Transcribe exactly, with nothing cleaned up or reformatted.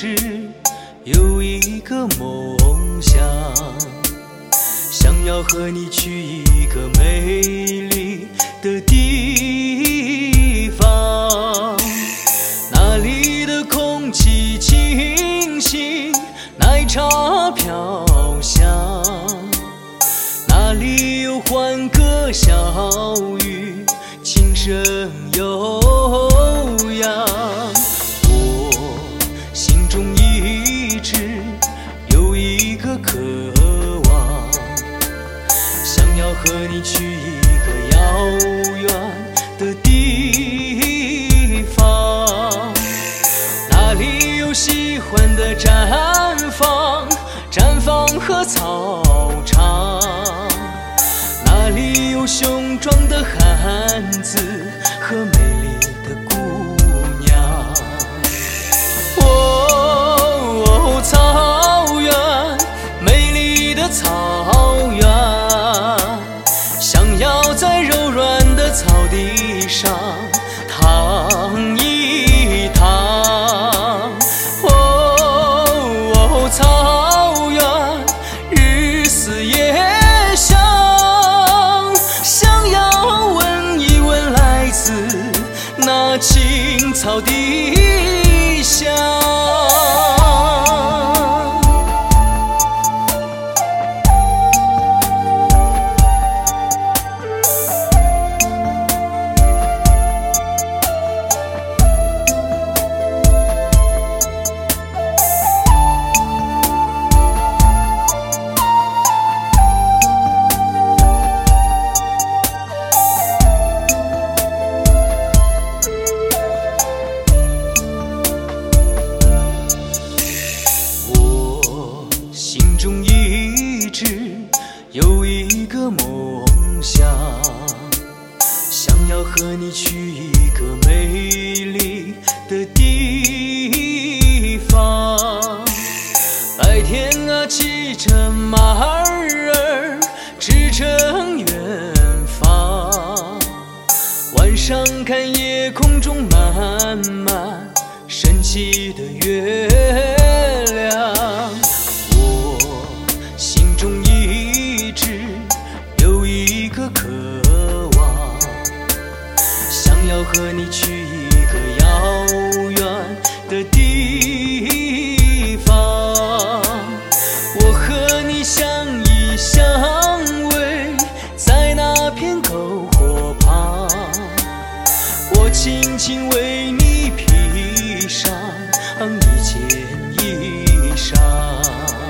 直有一个梦想，想要和你去一个美丽的地方，那里的空气清新，奶茶飘香，那里有欢歌笑语，轻声悠扬。我心中一直有一个渴望，想要和你去一个遥远的地方，那里有喜欢的绽放，绽放和操场，那里有雄壮的汉子和美丽的姑娘。哦，草原，美丽的草原，想要在柔软的草地上躺一躺。哦，草原，日思夜想，想要闻一闻来自那青草地香。心中一直有一个梦想，想要和你去一个美丽的地方。白天啊，骑着马儿驰骋远方，晚上看夜空中慢慢升起的月亮。心中一直有一个渴望，想要和你去一个遥远的地方。我和你相依相偎在那片篝火旁，我轻轻为你披上一件衣裳。